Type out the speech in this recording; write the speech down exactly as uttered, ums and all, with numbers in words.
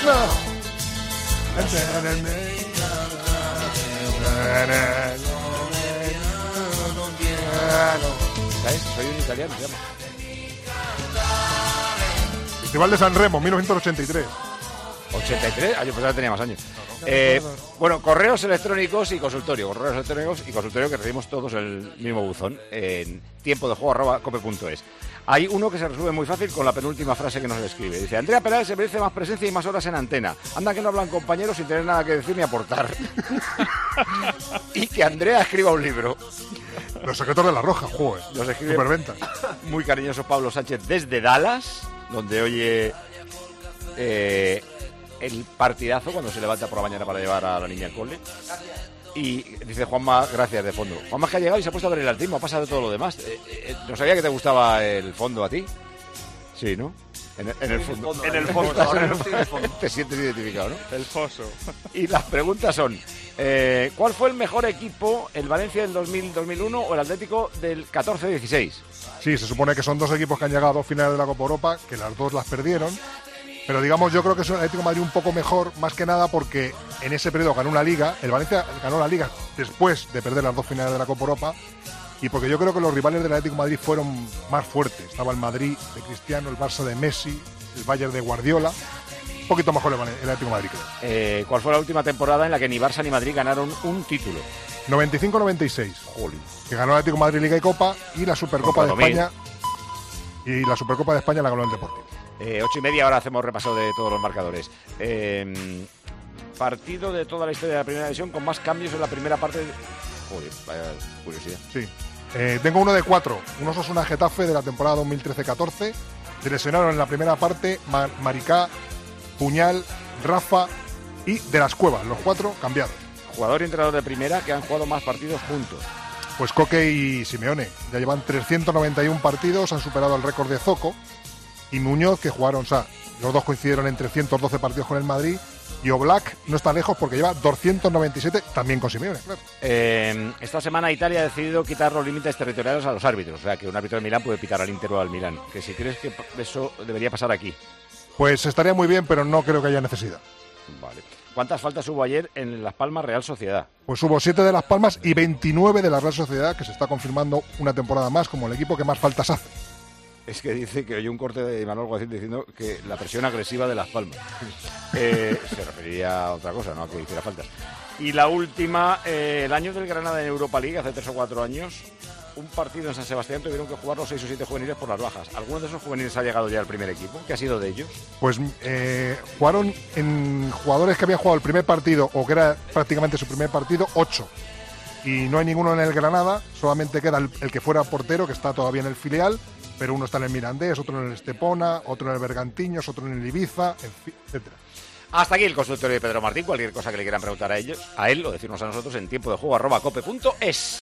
¿Sabes? Soy un italiano, se llama. Festival de San Remo, mil novecientos ochenta y tres. ¿ochenta y tres? Ah, yo pensaba que tenía más años. Eh, bueno, correos electrónicos y consultorio. Correos electrónicos y consultorio que recibimos todos en el mismo buzón en tiempo de juego arroba cope punto es. Hay uno que se resuelve muy fácil con la penúltima frase que nos escribe. Dice: Andrea Peláez se merece más presencia y más horas en antena. Anda que no hablan compañeros sin tener nada que decir ni aportar. Y que Andrea escriba un libro. Los secretos de la Roja, joder. Nos escribe Superventa. Muy cariñoso Pablo Sánchez desde Dallas, donde oye eh, el partidazo cuando se levanta por la mañana para llevar a la niña al cole. Y dice Juanma, gracias de fondo. Juanma que ha llegado y se ha puesto a ver el atletismo, ha pasado todo lo demás. Eh, eh, ¿No sabía que te gustaba el fondo a ti? Sí, ¿no? En el, en el fondo. En el fondo. En el fondo. Te sientes identificado, ¿no? El foso. Y las preguntas son: eh, ¿cuál fue el mejor equipo, el Valencia del dos mil dos mil uno o el Atlético del catorce dieciséis? Sí, se supone que son dos equipos que han llegado a dos finales de la Copa Europa, que las dos las perdieron. Pero digamos, yo creo que es un Atlético de Madrid un poco mejor, más que nada porque en ese periodo ganó una Liga. El Valencia ganó la Liga después de perder las dos finales de la Copa Europa. Y porque yo creo que los rivales del Atlético de Madrid fueron más fuertes. Estaba el Madrid de Cristiano, el Barça de Messi, el Bayern de Guardiola. Un poquito mejor el Atlético de Madrid, creo. Eh, ¿Cuál fue la última temporada en la que ni Barça ni Madrid ganaron un título? noventa y cinco noventa y seis. Jolín. Que ganó el Atlético de Madrid Liga y Copa, y la Supercopa de Contra España. Y la Supercopa de España la ganó el Deportivo. Eh, ocho y media, ahora hacemos repaso de todos los marcadores. Eh, partido de toda la historia de la primera división con más cambios en la primera parte. De... Joder, vaya curiosidad. Sí. Eh, tengo uno de cuatro. Uno Osasuna Getafe de la temporada dos mil trece catorce. Se lesionaron en la primera parte Mar Maricá, Puñal, Rafa y De las Cuevas. Los cuatro cambiados. Jugador y entrenador de primera que han jugado más partidos juntos. Pues Coque y Simeone. Ya llevan trescientos noventa y uno partidos, han superado el récord de Zoco. Y Muñoz, que jugaron, o sea, los dos coincidieron en trescientos doce partidos con el Madrid. Y Oblak no está lejos porque lleva doscientos noventa y siete también con Simeone, claro. Eh, esta semana Italia ha decidido quitar los límites territoriales a los árbitros. O sea, que un árbitro de Milán puede pitar al Inter o al Milán. Que si crees que eso debería pasar aquí. Pues estaría muy bien, pero no creo que haya necesidad. Vale. ¿Cuántas faltas hubo ayer en Las Palmas Real Sociedad? Pues hubo siete de Las Palmas y veintinueve de la Real Sociedad, que se está confirmando una temporada más como el equipo que más faltas hace. Es que dice que oyó un corte de Manuel Guacín diciendo que la presión agresiva de Las Palmas. Eh, se referiría a otra cosa, no a que hiciera faltas. Y la última, eh, el año del Granada en Europa League, hace tres o cuatro años, un partido en San Sebastián tuvieron que jugar los seis o siete juveniles por las bajas. ¿Alguno de esos juveniles ha llegado ya al primer equipo? ¿Qué ha sido de ellos? Pues eh, jugaron en jugadores que habían jugado el primer partido o que era prácticamente su primer partido, ocho. Y no hay ninguno en el Granada, solamente queda el, el que fuera portero, que está todavía en el filial, pero uno está en el Mirandés, otro en el Estepona, otro en el Bergantiños, otro en el Ibiza, en fin, etcétera. Hasta aquí el consultorio de Pedro Martín. Cualquier cosa que le quieran preguntar a ellos, a él o decirnos a nosotros en tiempo de juego arroba cope punto es.